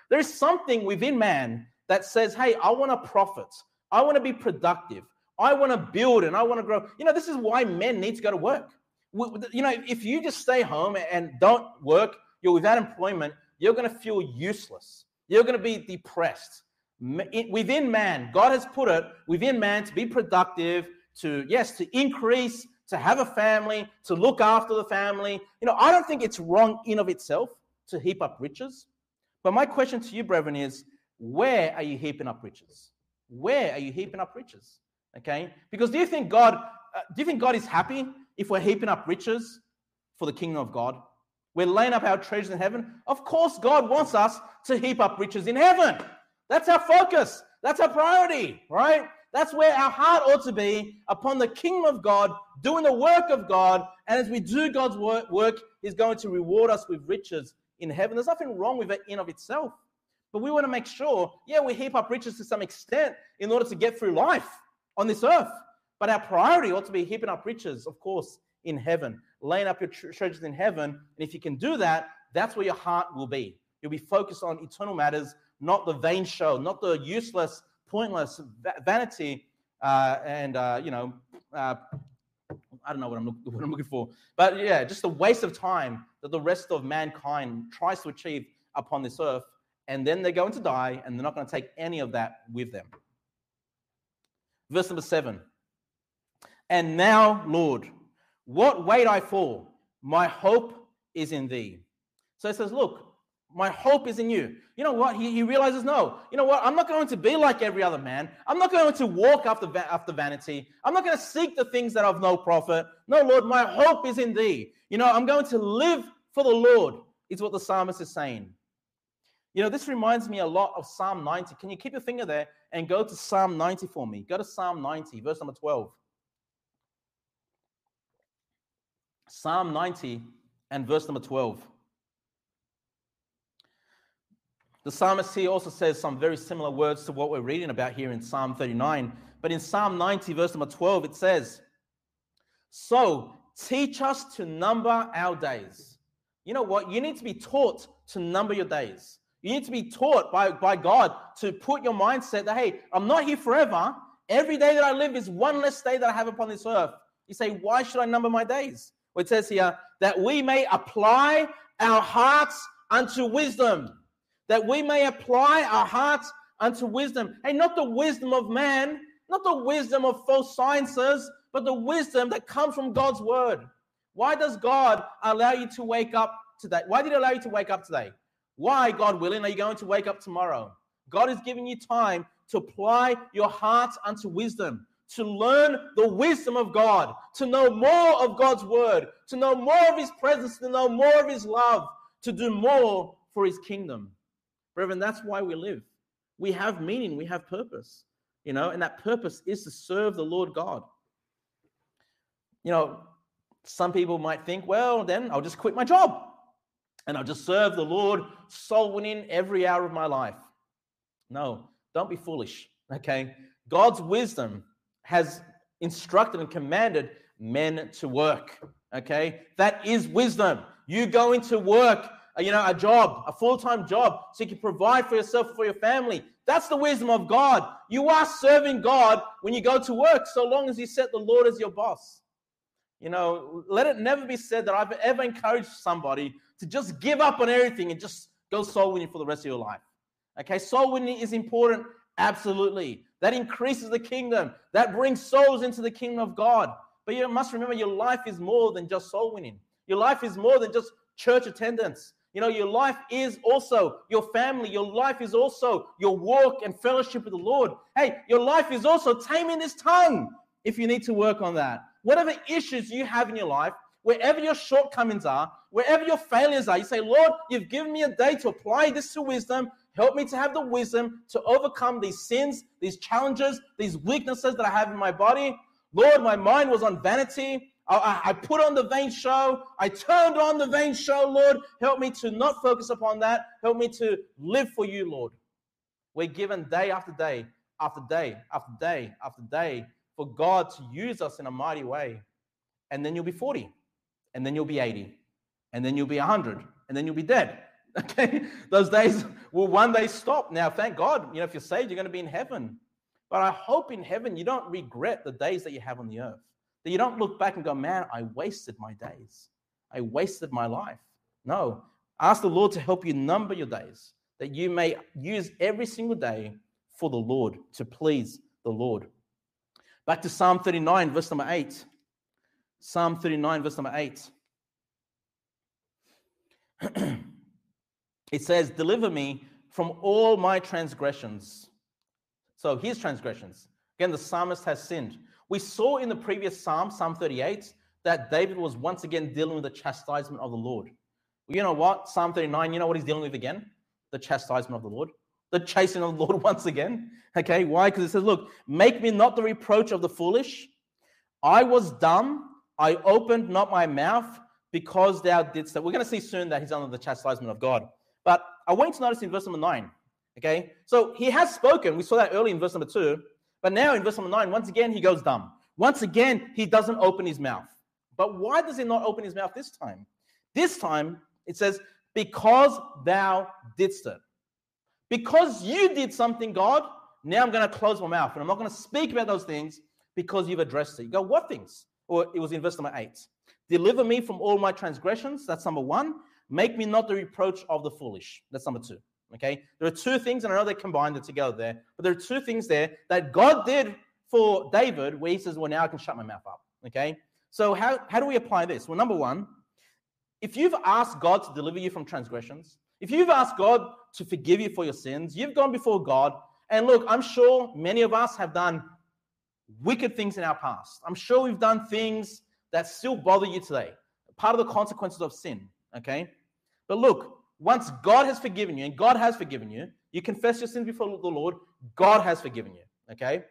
There is something within man that says, hey, I want to profit. I want to be productive. I want to build and I want to grow. You know, this is why men need to go to work. You know, if you just stay home and don't work, you're without employment, you're going to feel useless. You're going to be depressed. Within man, God has put it within man to be productive, to, yes, to increase, to have a family, to look after the family. You know, I don't think it's wrong in of itself to heap up riches. But my question to you, brethren, is where are you heaping up riches? Where are you heaping up riches? Okay? Because do you think God, uh, do you think God is happy if we're heaping up riches for the kingdom of God? We're laying up our treasures in heaven. Of course, God wants us to heap up riches in heaven. That's our focus. That's our priority, right? That's where our heart ought to be, upon the kingdom of God, doing the work of God. And as we do God's work, He's going to reward us with riches in heaven. There's nothing wrong with it in of itself. But we want to make sure, yeah, we heap up riches to some extent in order to get through life on this earth. But our priority ought to be heaping up riches, of course, in heaven, laying up your treasures in heaven. And if you can do that, that's where your heart will be. You'll be focused on eternal matters, not the vain show, not the useless, pointless vanity, uh, and, uh, you know, uh, I don't know what I'm, look, what I'm looking for. But yeah, just a waste of time that the rest of mankind tries to achieve upon this earth. And then they're going to die, and they're not going to take any of that with them. Verse number seven. And now, Lord, what wait I for? My hope is in thee. So it says, look, my hope is in you. You know what? He, he realizes, no, you know what? I'm not going to be like every other man. I'm not going to walk after, after vanity. I'm not going to seek the things that have no profit. No, Lord, my hope is in thee. You know, I'm going to live for the Lord, is what the psalmist is saying. You know, this reminds me a lot of Psalm ninety. Can you keep your finger there and go to Psalm ninety for me? Go to Psalm ninety, verse number twelve. Psalm ninety and verse number twelve. The psalmist here also says some very similar words to what we're reading about here in Psalm thirty-nine. But in Psalm ninety, verse number twelve, it says, so teach us to number our days. You know what? You need to be taught to number your days. You need to be taught by, by God to put your mindset that, hey, I'm not here forever. Every day that I live is one less day that I have upon this earth. You say, why should I number my days? Well, it says here, that we may apply our hearts unto wisdom. That we may apply our hearts unto wisdom. Hey, not the wisdom of man, not the wisdom of false sciences, but the wisdom that comes from God's word. Why does God allow you to wake up today? Why did He allow you to wake up today? Why, God willing, are you going to wake up tomorrow? God is giving you time to apply your hearts unto wisdom, to learn the wisdom of God, to know more of God's word, to know more of His presence, to know more of His love, to do more for His kingdom. Brethren, that's why we live. We have meaning, we have purpose, you know, and that purpose is to serve the Lord God. You know, some people might think, well, then I'll just quit my job and I'll just serve the Lord, soul winning every hour of my life. No, don't be foolish, okay? God's wisdom has instructed and commanded men to work, okay? That is wisdom. You go into work, you know, a job, a full-time job, so you can provide for yourself and for your family. That's the wisdom of God. You are serving God when you go to work, so long as you set the Lord as your boss. You know, let it never be said that I've ever encouraged somebody to just give up on everything and just go soul winning for the rest of your life. Okay, soul winning is important, absolutely. That increases the kingdom. That brings souls into the kingdom of God. But you must remember, your life is more than just soul winning. Your life is more than just church attendance. You know, your life is also your family. Your life is also your walk and fellowship with the Lord. Hey, your life is also taming this tongue if you need to work on that. Whatever issues you have in your life, wherever your shortcomings are, wherever your failures are, you say, Lord, you've given me a day to apply this to wisdom. Help me to have the wisdom to overcome these sins, these challenges, these weaknesses that I have in my body. Lord, my mind was on vanity. I, I put on the vain show. I turned on the vain show, Lord. Help me to not focus upon that. Help me to live for you, Lord. We're given day after day, after day, after day, after day, for God to use us in a mighty way. And then you'll be forty, and then you'll be eighty, and then you'll be one hundred, and then you'll be dead. Okay, those days will one day stop. Now, thank God, you know, if you're saved, you're going to be in heaven. But I hope in heaven you don't regret the days that you have on the earth. That you don't look back and go, man, I wasted my days. I wasted my life. No, ask the Lord to help you number your days, that you may use every single day for the Lord, to please the Lord. Back to Psalm thirty-nine, verse number eight. Psalm thirty-nine, verse number eight. It says, deliver me from all my transgressions. So his transgressions. Again, the psalmist has sinned. We saw in the previous Psalm, Psalm thirty-eight, that David was once again dealing with the chastisement of the Lord. Well, you know what? Psalm thirty-nine, you know what he's dealing with again? The chastisement of the Lord. The chasing of the Lord once again. Okay, why? Because it says, look, make me not the reproach of the foolish. I was dumb. I opened not my mouth because thou didst that. We're going to see soon that he's under the chastisement of God. But I want you to notice in verse number nine. Okay, so he has spoken. We saw that early in verse number two. But now in verse number nine, once again, he goes dumb. Once again, he doesn't open his mouth. But why does he not open his mouth this time? This time, it says, because thou didst it. Because you did something, God, now I'm going to close my mouth. And I'm not going to speak about those things because you've addressed it. You go, what things? Or it was in verse number eight. Deliver me from all my transgressions. That's number one. Make me not the reproach of the foolish. That's number two. Okay? There are two things, and I know they combined it together there, but there are two things there that God did for David where he says, well, now I can shut my mouth up. Okay? So how, how do we apply this? Well, number one, if you've asked God to deliver you from transgressions, if you've asked God to forgive you for your sins, you've gone before God, and look, I'm sure many of us have done wicked things in our past. I'm sure we've done things that still bother you today, part of the consequences of sin, okay? But look, once God has forgiven you, and God has forgiven you, you confess your sins before the Lord, God has forgiven you, okay?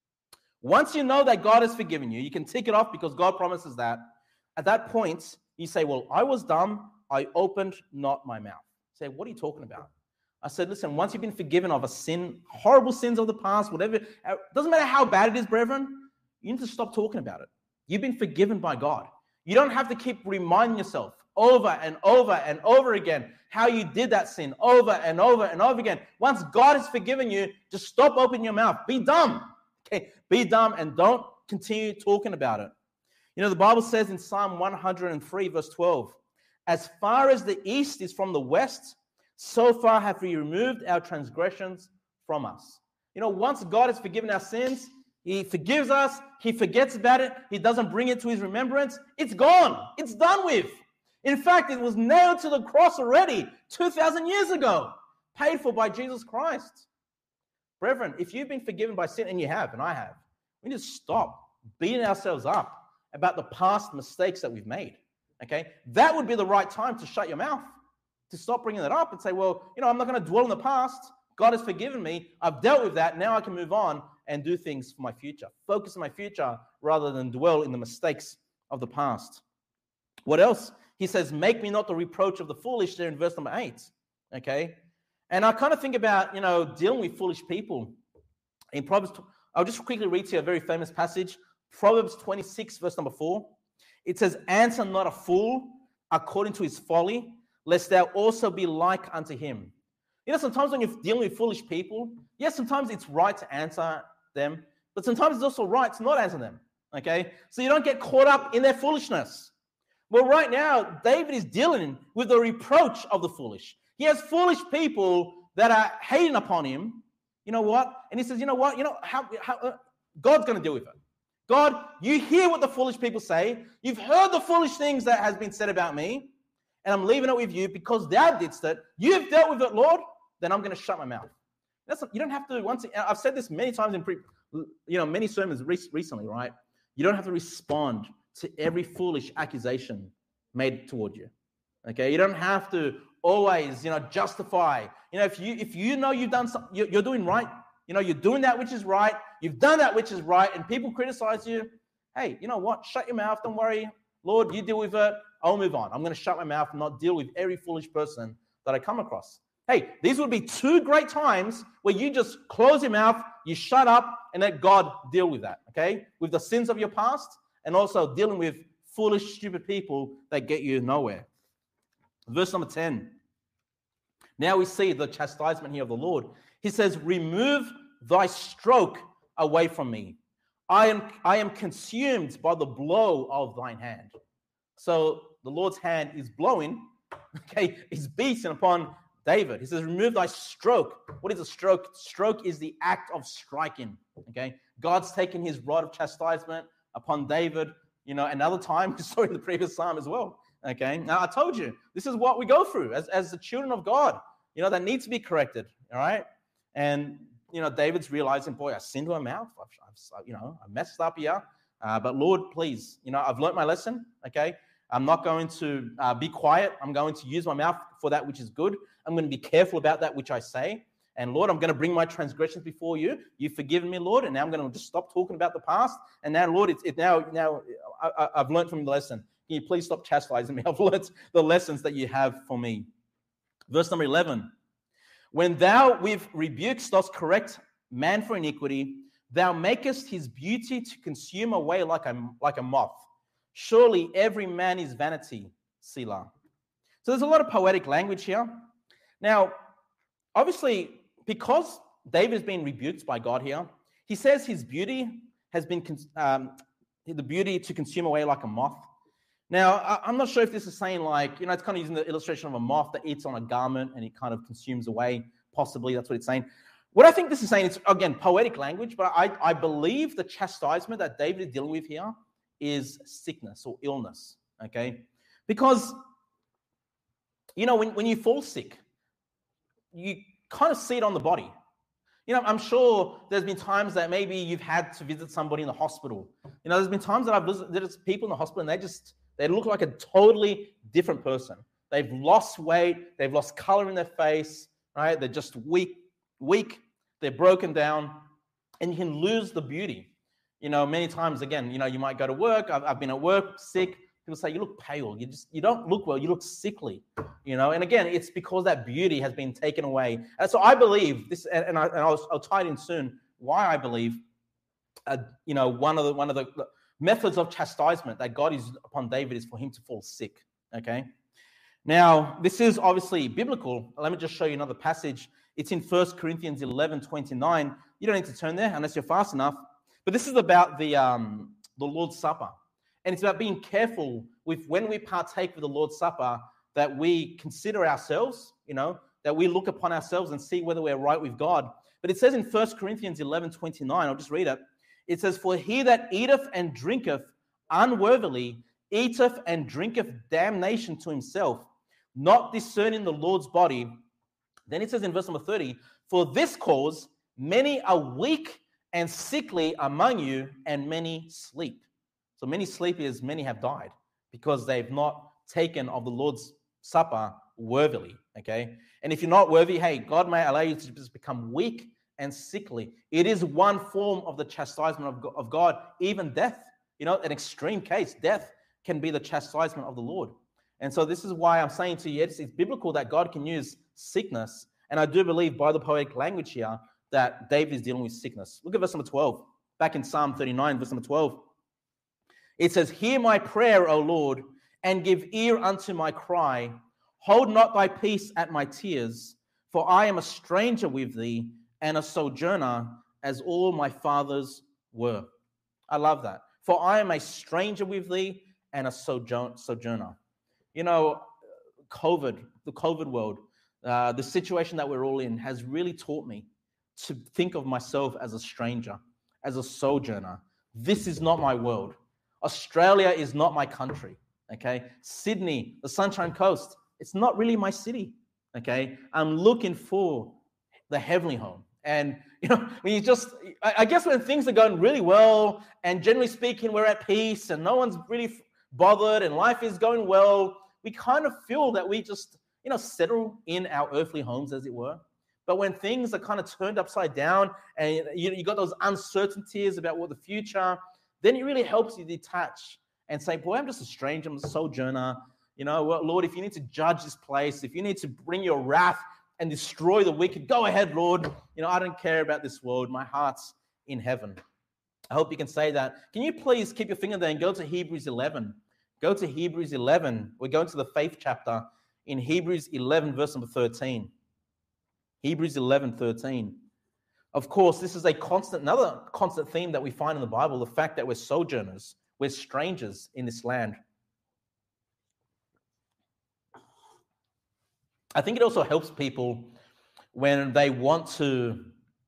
Once you know that God has forgiven you, you can tick it off because God promises that. At that point, you say, well, I was dumb, I opened not my mouth. Say, what are you talking about? I said, listen, once you've been forgiven of a sin, horrible sins of the past, whatever, it doesn't matter how bad it is, brethren, you need to stop talking about it. You've been forgiven by God. You don't have to keep reminding yourself over and over and over again how you did that sin over and over and over again. Once God has forgiven you, just stop opening your mouth. Be dumb. Okay, be dumb and don't continue talking about it. You know, the Bible says in Psalm one hundred three, verse twelve, as far as the east is from the west, so far have we removed our transgressions from us. You know, once God has forgiven our sins, he forgives us, he forgets about it, he doesn't bring it to his remembrance. It's gone. It's done with. In fact, it was nailed to the cross already two thousand years ago, paid for by Jesus Christ. Brethren, if you've been forgiven by sin, and you have, and I have, we need to stop beating ourselves up about the past mistakes that we've made, okay? That would be the right time to shut your mouth, to stop bringing that up and say, well, you know, I'm not going to dwell in the past. God has forgiven me. I've dealt with that. Now I can move on and do things for my future. Focus on my future rather than dwell in the mistakes of the past. What else? He says, make me not the reproach of the foolish there in verse number eight, okay? And I kind of think about, you know, dealing with foolish people. In Proverbs, I'll just quickly read to you a very famous passage, Proverbs twenty-six, verse number four. It says, answer not a fool according to his folly, lest thou also be like unto him. You know, sometimes when you're dealing with foolish people, yes, sometimes it's right to answer them, but sometimes it's also right to not answer them, okay? So you don't get caught up in their foolishness. Well, right now, David is dealing with the reproach of the foolish. He has foolish people that are hating upon him. You know what? And he says, you know what? You know, how, how uh, God's going to deal with it. God, you hear what the foolish people say. You've heard the foolish things that has been said about me, and I'm leaving it with you because thou didst it. You've dealt with it, Lord. Then I'm going to shut my mouth. That's you don't have to. Once I've said this many times in pre, you know, many sermons re- recently, right? You don't have to respond to every foolish accusation made toward you. Okay, you don't have to always, you know, justify. You know, if you if you know you've done something, you're, you're doing right. You know, you're doing that which is right. You've done that which is right, and people criticize you. Hey, you know what? Shut your mouth. Don't worry. Lord, you deal with it. I'll move on. I'm going to shut my mouth and not deal with every foolish person that I come across. Hey, these would be two great times where you just close your mouth, you shut up, and let God deal with that, okay? With the sins of your past and also dealing with foolish, stupid people that get you nowhere. Verse number ten. Now we see the chastisement here of the Lord. He says, remove thy stroke away from me. I am, I am consumed by the blow of thine hand. So the Lord's hand is blowing, okay, is beating upon David. He says, remove thy stroke. What is a stroke? Stroke is the act of striking, okay? God's taken his rod of chastisement upon David. You know, another time, we saw in the previous psalm as well, okay? Now, I told you, this is what we go through as, as the children of God, you know, that need to be corrected, all right? And, you know, David's realizing, boy, I sinned with my mouth. I've, I've, you know, I messed up here. Uh, but Lord, please, you know, I've learned my lesson, okay? I'm not going to uh, be quiet. I'm going to use my mouth for that which is good. I'm going to be careful about that which I say. And Lord, I'm going to bring my transgressions before you. You've forgiven me, Lord, and now I'm going to just stop talking about the past. And now, Lord, it's it now, now I, I've learned from the lesson. Can you please stop chastising me? I've learned the lessons that you have for me. Verse number eleven. When thou with rebukes dost correct man for iniquity, thou makest his beauty to consume away like a, like a moth. Surely every man is vanity, Selah. So there's a lot of poetic language here. Now, obviously, because David has been rebuked by God here, he says his beauty has been, um, the beauty to consume away like a moth. Now, I'm not sure if this is saying like, you know, it's kind of using the illustration of a moth that eats on a garment and it kind of consumes away. Possibly that's what it's saying. What I think this is saying, it's, again, poetic language, but I, I believe the chastisement that David is dealing with here is sickness or illness, okay? Because, you know, when, when you fall sick, you kind of see it on the body. You know, I'm sure there's been times that maybe you've had to visit somebody in the hospital. You know, there's been times that I've visited people in the hospital and they just, they look like a totally different person. They've lost weight, they've lost color in their face, right? They're just weak, weak, they're broken down, and you can lose the beauty. You know, many times, again, you know, you might go to work. I've, I've been at work sick. People say, you look pale. You just, you don't look well. You look sickly, you know. And again, it's because that beauty has been taken away. And so I believe this, and, I, and I'll, I'll tie it in soon, why I believe, uh, you know, one of the one of the methods of chastisement that God is upon David is for him to fall sick, okay? Now, this is obviously biblical. Let me just show you another passage. It's in First Corinthians eleven twenty-nine. You don't need to turn there unless you're fast enough. But this is about the um, the Lord's Supper. And it's about being careful with when we partake of the Lord's Supper, that we consider ourselves, you know, that we look upon ourselves and see whether we're right with God. But it says in First Corinthians eleven twenty-nine, I'll just read it. It says, for he that eateth and drinketh unworthily eateth and drinketh damnation to himself, not discerning the Lord's body. Then it says in verse number thirty, for this cause many are weak and sickly among you, and many sleep. So many sleep is many have died because they've not taken of the Lord's Supper worthily, okay? And if you're not worthy, hey, God may allow you to just become weak and sickly. It is one form of the chastisement of God, even death. You know, an extreme case, death can be the chastisement of the Lord. And so this is why I'm saying to you, it's, it's biblical that God can use sickness. And I do believe by the poetic language here that David is dealing with sickness. Look at verse number twelve. Back in Psalm thirty-nine, verse number twelve. It says, hear my prayer, O Lord, and give ear unto my cry. Hold not thy peace at my tears, for I am a stranger with thee, and a sojourner, as all my fathers were. I love that. For I am a stranger with thee, and a sojourner. You know, COVID, the COVID world, uh, the situation that we're all in has really taught me to think of myself as a stranger, as a sojourner. This is not my world. Australia is not my country, okay? Sydney, the Sunshine Coast, it's not really my city, okay? I'm looking for the heavenly home. And, you know, when you just, I guess when things are going really well, and generally speaking, we're at peace, and no one's really bothered, and life is going well, we kind of feel that we just, you know, settle in our earthly homes, as it were. But when things are kind of turned upside down and you, you got those uncertainties about what the future, then it really helps you detach and say, boy, I'm just a stranger, I'm a sojourner. You know, well, Lord, if you need to judge this place, if you need to bring your wrath and destroy the wicked, go ahead, Lord. You know, I don't care about this world. My heart's in heaven. I hope you can say that. Can you please keep your finger there and go to Hebrews eleven? Go to Hebrews eleven. We're going to the faith chapter in Hebrews eleven, verse number thirteen. Hebrews eleven thirteen. Of course, this is a constant, another constant theme that we find in the Bible, the fact that we're sojourners, we're strangers in this land. I think it also helps people when they want to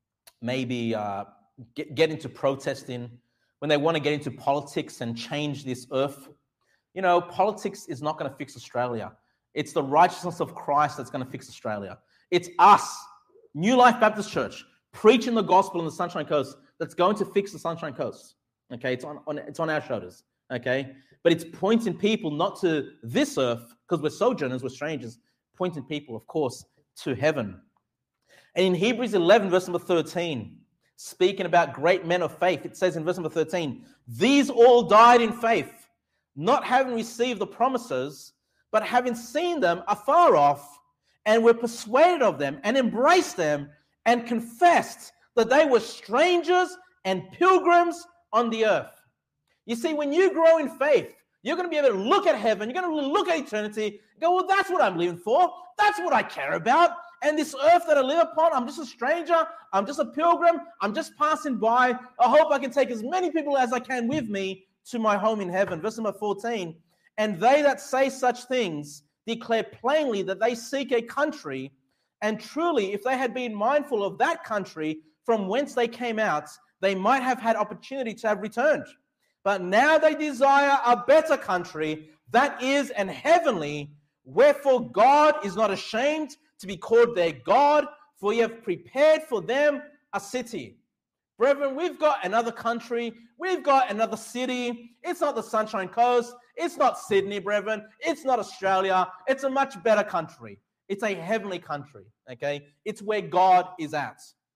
maybe uh, get, get into protesting, when they want to get into politics and change this earth. You know, politics is not going to fix Australia. It's the righteousness of Christ that's going to fix Australia. It's us, New Life Baptist Church, preaching the gospel in the Sunshine Coast that's going to fix the Sunshine Coast. Okay, it's on, on it's on our shoulders. Okay, but it's pointing people not to this earth because we're sojourners, we're strangers, pointing people, of course, to heaven. And in Hebrews eleven, verse number thirteen, speaking about great men of faith, it says in verse number thirteen, these all died in faith, not having received the promises, but having seen them afar off, and were persuaded of them, and embraced them, and confessed that they were strangers and pilgrims on the earth. You see, when you grow in faith, you're going to be able to look at heaven, you're going to look at eternity, go, well, that's what I'm living for, that's what I care about, and this earth that I live upon, I'm just a stranger, I'm just a pilgrim, I'm just passing by, I hope I can take as many people as I can with me to my home in heaven. Verse number fourteen, and they that say such things declare plainly that they seek a country, and truly, if they had been mindful of that country from whence they came out, they might have had opportunity to have returned. But now they desire a better country, that is an heavenly, wherefore God is not ashamed to be called their God, for he hath prepared for them a city. Brethren, we've got another country, we've got another city. It's not the Sunshine Coast, it's not Sydney, brethren, it's not Australia, it's a much better country. It's a heavenly country, okay? It's where God is at.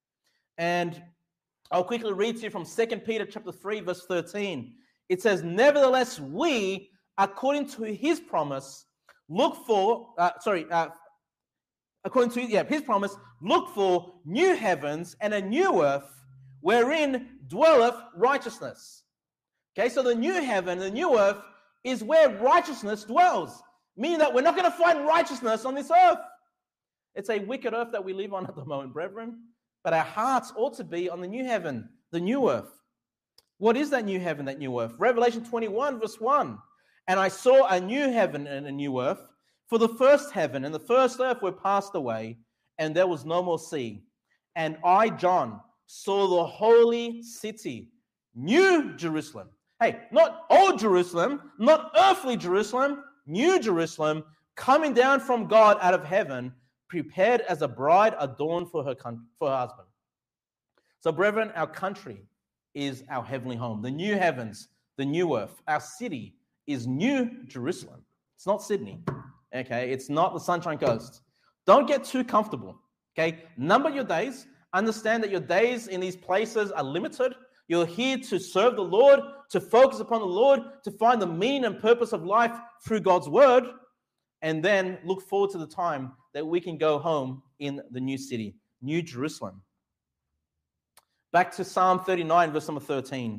And I'll quickly read to you from Second Peter chapter three, verse thirteen. It says, nevertheless, we, according to his promise, look for, uh, sorry, uh, according to yeah, his promise, look for new heavens and a new earth, wherein dwelleth righteousness. Okay, so the new heaven, the new earth, is where righteousness dwells, meaning that we're not going to find righteousness on this earth. It's a wicked earth that we live on at the moment, brethren, but our hearts ought to be on the new heaven, the new earth. What is that new heaven, that new earth? Revelation twenty-one, verse one. And I saw a new heaven and a new earth, for the first heaven and the first earth were passed away, and there was no more sea. And I, John, saw the holy city, New Jerusalem. Hey, not old Jerusalem, not earthly Jerusalem, New Jerusalem, coming down from God out of heaven, prepared as a bride adorned for her, for her husband. So, brethren, our country is our heavenly home. The new heavens, the new earth. Our city is New Jerusalem. It's not Sydney, okay? It's not the Sunshine Coast. Don't get too comfortable, okay? Number your days. Understand that your days in these places are limited. You're here to serve the Lord, to focus upon the Lord, to find the meaning and purpose of life through God's word, and then look forward to the time that we can go home in the new city, New Jerusalem. Back to Psalm thirty-nine, verse number thirteen.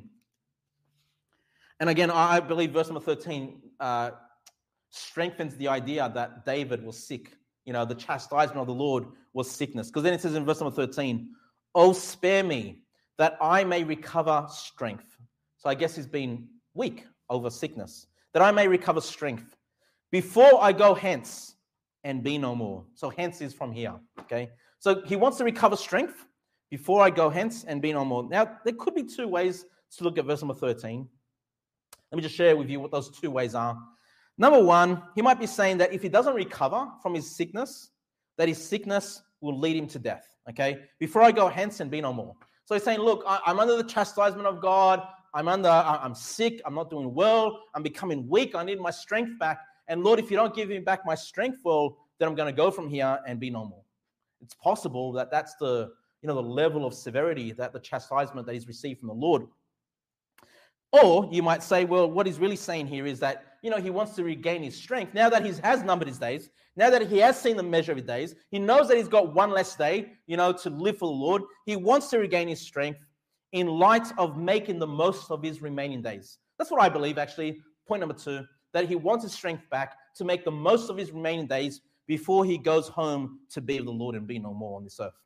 And again, I believe verse number thirteen uh, strengthens the idea that David was sick. You know, the chastisement of the Lord was sickness. Because then it says in verse number thirteen, oh, spare me, that I may recover strength. So I guess he's been weak over sickness. That I may recover strength before I go hence and be no more. So hence is from here, okay? So he wants to recover strength before I go hence and be no more. Now, there could be two ways to look at verse number thirteen. Let me just share with you what those two ways are. Number one, he might be saying that if he doesn't recover from his sickness, that his sickness will lead him to death, okay? Before I go hence and be no more. So he's saying, look, I, I'm under the chastisement of God. I'm under, I, I'm sick. I'm not doing well. I'm becoming weak. I need my strength back. And Lord, if you don't give me back my strength, well, then I'm going to go from here and be normal. It's possible that that's the, you know, the level of severity, that the chastisement that he's received from the Lord. Or you might say, well, what he's really saying here is that, you know, he wants to regain his strength. Now that he has numbered his days, now that he has seen the measure of his days, he knows that he's got one less day, you know, to live for the Lord. He wants to regain his strength in light of making the most of his remaining days. That's what I believe, actually. Point number two, that he wants his strength back to make the most of his remaining days before he goes home to be with the Lord and be no more on this earth.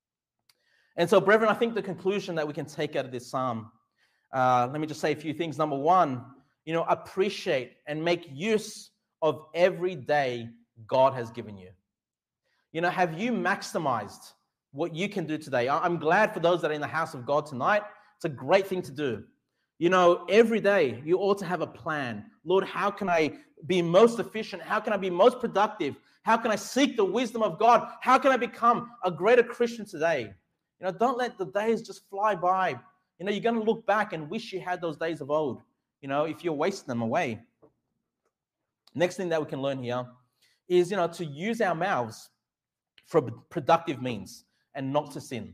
And so, brethren, I think the conclusion that we can take out of this psalm, uh, let me just say a few things. Number one, you know, appreciate and make use of every day God has given you. You know, have you maximized what you can do today? I'm glad for those that are in the house of God tonight. It's a great thing to do. You know, every day you ought to have a plan. Lord, how can I be most efficient? How can I be most productive? How can I seek the wisdom of God? How can I become a greater Christian today? You know, don't let the days just fly by. You know, you're going to look back and wish you had those days of old, you know, if you're wasting them away. Next thing that we can learn here is, you know, to use our mouths for productive means and not to sin.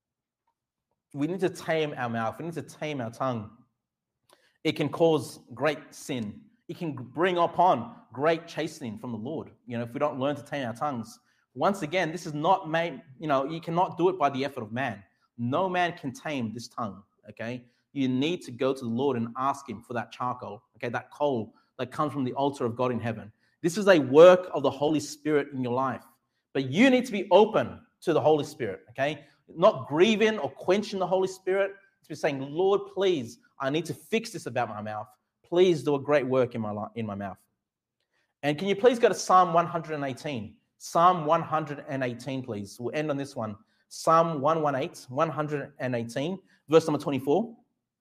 We need to tame our mouth. We need to tame our tongue. It can cause great sin. It can bring upon great chastening from the Lord, you know, if we don't learn to tame our tongues. Once again, this is not made, you know, you cannot do it by the effort of man. No man can tame this tongue, okay? You need to go to the Lord and ask him for that charcoal, okay, that coal that comes from the altar of God in heaven. This is a work of the Holy Spirit in your life. But you need to be open to the Holy Spirit, okay? Not grieving or quenching the Holy Spirit. To be saying, Lord, please, I need to fix this about my mouth. Please do a great work in my life, in my mouth. And can you please go to Psalm one hundred eighteen? Psalm one hundred eighteen, please. We'll end on this one. Psalm one eighteen, one hundred eighteen, verse number twenty-four.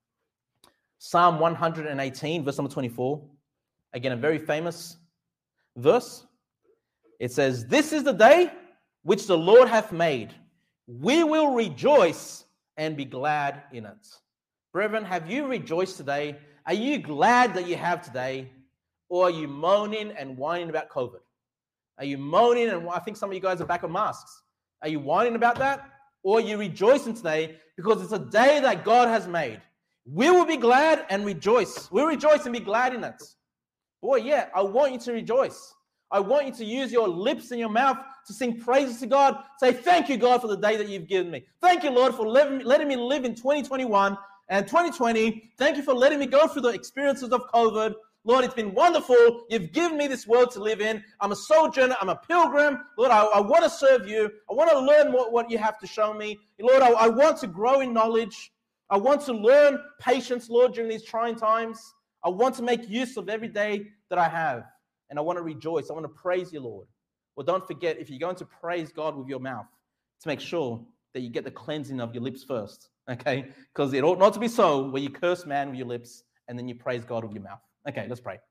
Psalm one hundred eighteen, verse number twenty-four. Again, a very famous verse. It says, "This is the day which the Lord hath made. We will rejoice and be glad in it." Brethren, have you rejoiced today? Are you glad that you have today? Or are you moaning and whining about COVID? Are you moaning and I think some of you guys are back on masks. Are you whining about that? Or are you rejoicing today because it's a day that God has made? We will be glad and rejoice. We'll rejoice and be glad in it. Boy, yeah, I want you to rejoice. I want you to use your lips and your mouth to sing praises to God. Say, thank you, God, for the day that you've given me. Thank you, Lord, for letting me, letting me live in twenty twenty-one and twenty twenty. Thank you for letting me go through the experiences of COVID. Lord, it's been wonderful. You've given me this world to live in. I'm a sojourner. I'm a pilgrim. Lord, I, I want to serve you. I want to learn what, what you have to show me. Lord, I, I want to grow in knowledge. I want to learn patience, Lord, during these trying times. I want to make use of every day that I have. And I want to rejoice. I want to praise you, Lord. Well, don't forget, if you're going to praise God with your mouth, to make sure that you get the cleansing of your lips first, okay? Because it ought not to be so where you curse man with your lips and then you praise God with your mouth. Okay, let's pray.